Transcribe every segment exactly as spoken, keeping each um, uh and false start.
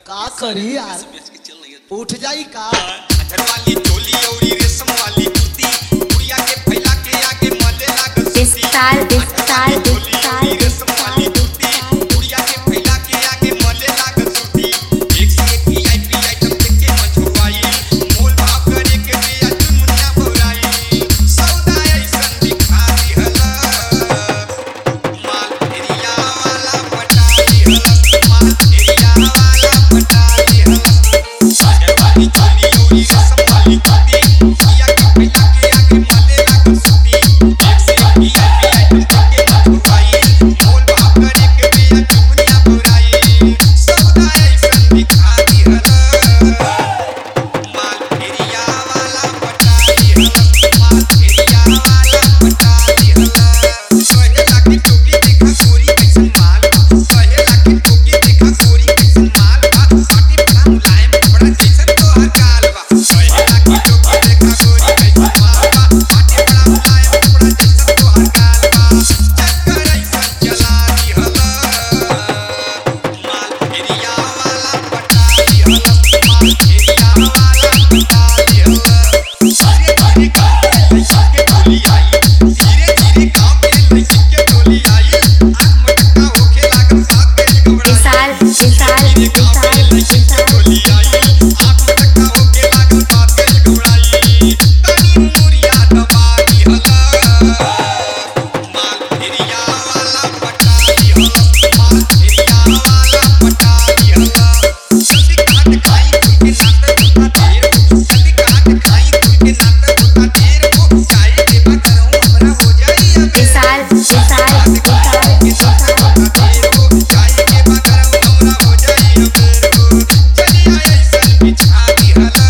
का करी यार उठ जाई का अधर वाली चोली औरी रेशम वाली कुर्ती गुड़िया के फैला के आगे मले लागल विस्तार विस्तार विस्तार रेशम वाली कुर्ती गुड़िया के फैला के आगे मले लागल सुती एक से एक वीआईपी आइटम देख के मछुआई मोल भाव करे के दिया दुनिया भराई सौदा ऐसन दिखा दिहला माल एरिया वाला पटा दिहला माल एरिया वाला पटा दिहला अधर वाली चोली औरी रेशम वाली कुर्ती गुड़िया के फैला के आगे मले लागल सुती एक से एक वीआईपी आइटम देख के मछुआई मोल भाव करे के दिया दुनिया भराई सौदा ऐसन दिखा दिहला माल एरिया वाला पटा दिहला माल एरिया वाला पटा दिहला कहेला कि टोपी देखा गोरी कैसन माल बा कहेला कि टोपी देखा गोरी कैसन माल बा पाटी बड़ा मुलायम कपड़ा जैसन तोहर गाल बा कहेला कि टोपी देखा गोरी कैसन माल बा पाटी बड़ा मुलायम कपड़ा जैसन तोहर गाल बा चक्कर ऐसन चला दिहला माल एरिया वाला पटा दिहला माल एरिया वाला पटा दिहला धीरे धीरे गाँव के लइकन के टोली आई धीरे धीरे गाँव के लइकन के टोली आई आँख मटका होखे लागल साथ के घबराई विशाल विशाल धीरे गाँव के विशाल लइकन के टोली आई आँख मटका होखे लागल साथ के घबराई तनी मुरिया दबा दिहला माल एरिया वाला पटा दिहला माल एरिया वाला पटा दिहला जल्दी काट खाई कुल के नाते होता ढेर हो जल्दी काट खाई कुल के नाते होता ढेर हो चाहे के बा करहूं हमरा हो जाई अब विशाल विशाल विशाल विशाल ढेर हो चाहे के बा करहूं हमरा हो जाई अब हो चलिया ऐसन बिछा दिहला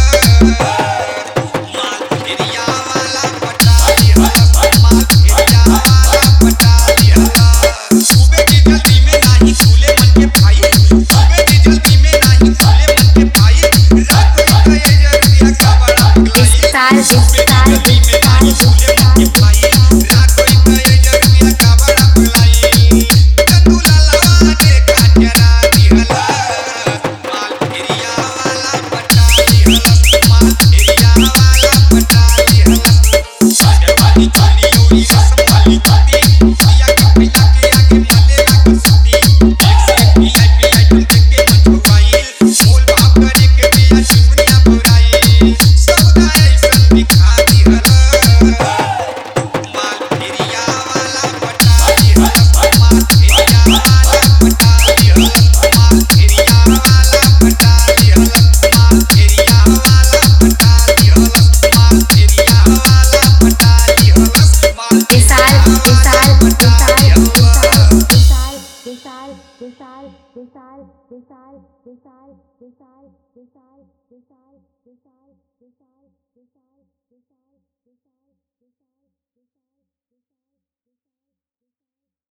माल एरिया वाला पटा दिहला माल एरिया वाला पटा दिहला सुबह की जल्दी में नाही खुले मन के भाई सुबह की जल्दी में नाही खुले मन के भाई रात को ये जरूरिया का बड़ा बुलाई विस्तार सुबह विस्तार की जल्दी में नाही खुले मन के भाई रात को ये जरूरिया का बड़ा बुलाई चतुला लवा देखा जरा दिहला माल एरिया वाला पटा दिहला माल एरिया वाला पटा दिहला अधर वाली चोली औरी रेशम वाली कुर्ती गुड़िया के फैला के आगे मले लागल सुती एक से एक वीआईपी आइटम देख के मछुआई मोल भाव करे के दिया दुनिया भराई सौदा ऐसन दिखा दिहला माल एरिया वाला पटा दिहला माल एरिया वाला पटा दिहला माल एरिया वाला पटा दिहला माल एरिया वाला पटा दिहला माल एरिया वाला पटा दिहला माल विशाल विशाल पटा दिहला विशाल विशाल विशाल विशाल विशाल विशाल विशाल विशाल विशाल विशाल विशाल विशाल